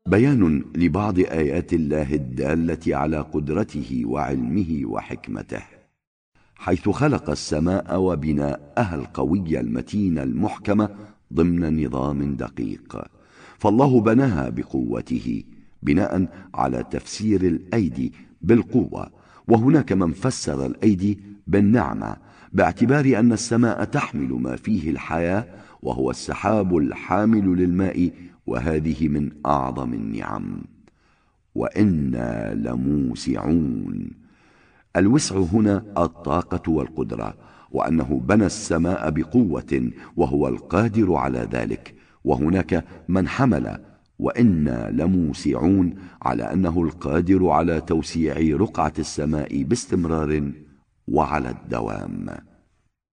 بيان لبعض آيات الله الدالة على قدرته وعلمه وحكمته، حيث خلق السماء وبناءها القوي المتين المحكم ضمن نظام دقيق، فالله بناها بقوته بناء على تفسير الأيدي بالقوة. وهناك من فسر الأيدي بالنعمة، باعتبار أن السماء تحمل ما فيه الحياة، وهو السحاب الحامل للماء، وهذه من أعظم النعم. وإنا لموسعون، الوسع هنا الطاقة والقدرة، وأنه بنى السماء بقوة وهو القادر على ذلك. وهناك من حمل وإنا لموسعون على أنه القادر على توسيع رقعة السماء باستمرار وعلى الدوام.